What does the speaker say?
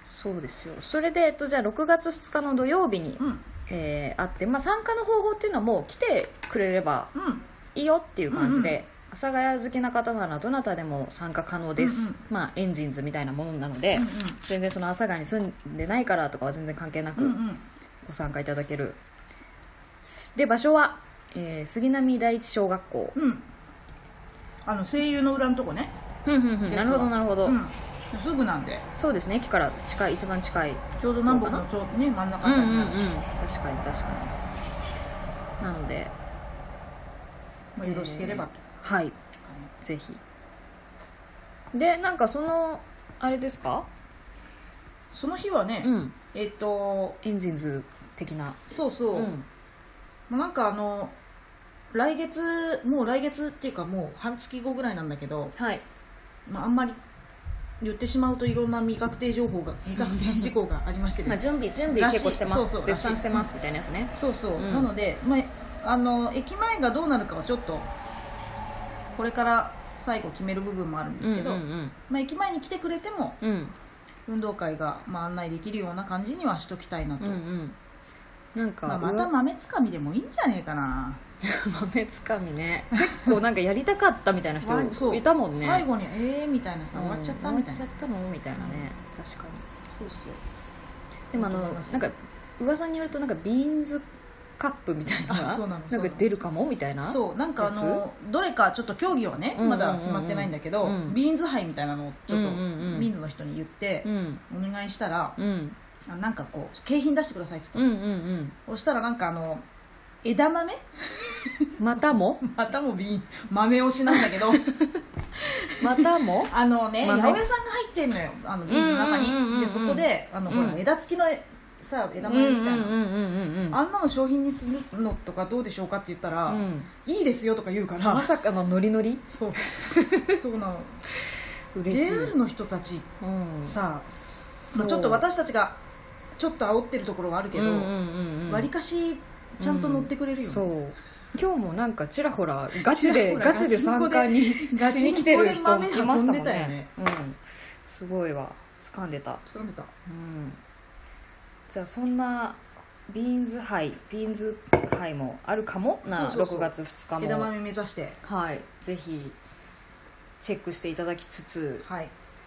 そうですよ。それで、じゃあ6月2日の土曜日に、あって、参加の方法っていうのはもう来てくれればいいよっていう感じで、阿佐ヶ谷好きな方ならどなたでも参加可能です、エンジンズみたいなものなので、全然その阿佐ヶ谷に住んでないからとかは全然関係なくご参加いただける。で場所は、杉並第一小学校、 声優の裏のとこね。 なるほどなるほど、 すぐなんで。 そうですね、駅から一番近い、 ちょうど南北のちょうどね真ん中になるし、 確かになので、 よろしければと、 はい、ぜひ。でなんかそのあれですか、 その日はね、 エンジンズ的な、 そうそう、なんかもう来月っていうかもう半月後ぐらいなんだけど、あんまり言ってしまうといろんな未確定事項がありましてですね、 準備結構してます、絶賛してますみたいなやつね。 なので、駅前がどうなるかはちょっとこれから最後決める部分もあるんですけど、駅前に来てくれても、運動会が案内できるような感じにはしときたいなと。 なんかまた豆つかみでもいいんじゃねえかな。 豆つかみね、結構なんかやりたかったみたいな人いたもんね。 最後にみたいなさ、終わっちゃったみたいな、 終わっちゃったのみたいなね、確かに。 そうでもなんか噂によるとなんかビーンズカップみたいななんか出るかもみたいな。 そうなんかどれかちょっと競技はねまだ決まってないんだけど、ビーンズ杯みたいなのをちょっとビーンズの人に言ってお願いしたら、なんかこう景品出してくださいって言った、そしたらなんか枝豆またも豆推しなんだけどまたも八百屋さんが入ってんのよ、ビーンズの中に。でそこでほら枝付きのさ枝豆みたいな、あんなの商品にするのとかどうでしょうかって言ったら、いいですよとか言うから、 まさかのノリノリ。 そうなの嬉しい。 JR の人たちさ、ちょっと私たちがちょっと煽ってるところはあるけど、わりかしちゃんと乗ってくれるよね。 そう今日もなんかちらほらガチで参加にしに来てる人いましたもんね。すごいわ、掴んでた。じゃあそんなビーンズ杯もあるかもな。6月2日も枝豆目指して、 ぜひチェックしていただきつつ、